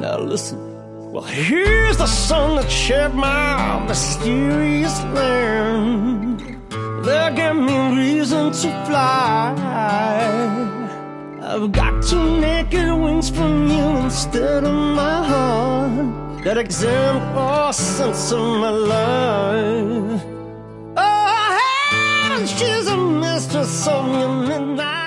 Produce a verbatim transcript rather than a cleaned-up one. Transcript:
Now listen. Well, here's the sun that shared my mysterious land. They give me reason to fly. I've got two naked wings from you instead of my heart that exempt all sense of my life. Oh, heaven, she's a mistress of your midnight.